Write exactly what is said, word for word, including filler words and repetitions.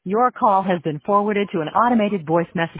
Your call has been forwarded to an automated voice message.